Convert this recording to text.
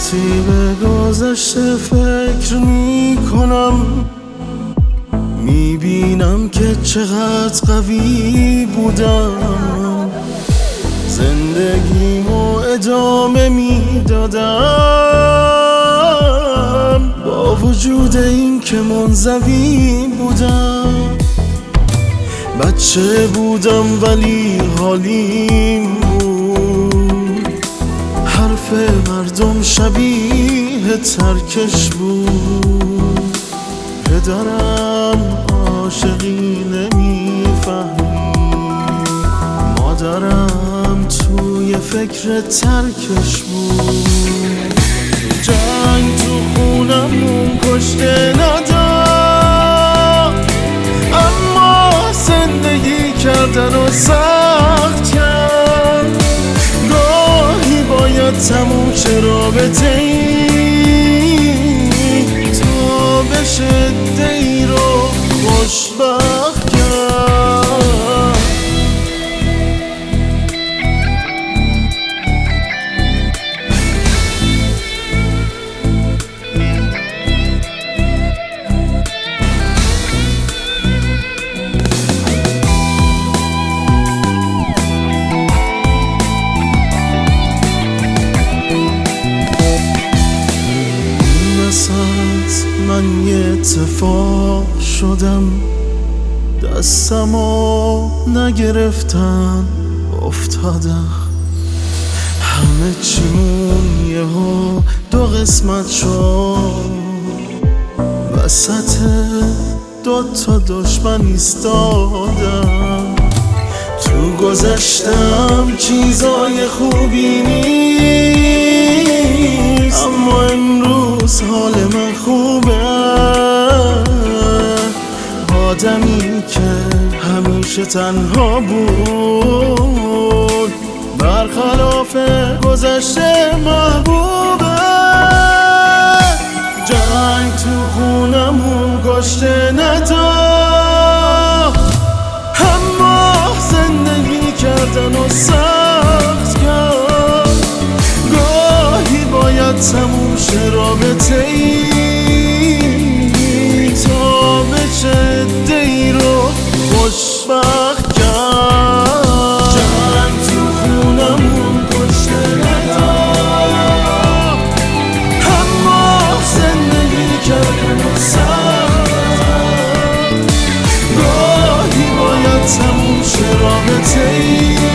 وقتی به گذشته فکر میکنم میبینم که چقدر قوی بودم، زندگیمو ادامه میدادم با وجود این که منزوی بودم. بچه بودم ولی حالیم بود، حرف مردم شبیه ترکش بود. پدرم عاشقی نمیفهمید، مادرم توی فکر ترکش بود. جنگ تو خونمون کشته نداد، اما زندگی کردن و سخت کرد. گاهی باید تموم شه رابطه ای تا بشه دی رو خوشبخت کرد. من یه اتفاق شدم، دستمو نگرفتن افتادم. همه چیمون یهو دو قسمت شد، وسط دوتا دشمن ایستادم. تو گذشتم چیزای خوبی نیست، اما امروز حال من خوبه. آدمی که همیشه تنها بود، برخلاف گذشته محبوبه. جنگ تو خونمون کشته نداد، اما زندگی کردن و سخت کرد. گاهی باید تموم شه رابطه ای تا بشه دی رو خوشبخت کرد. جنگ تو خونمون کشته نداد، اما زندگی کردن و سخت. گاهی باید تموم شه رابطه ای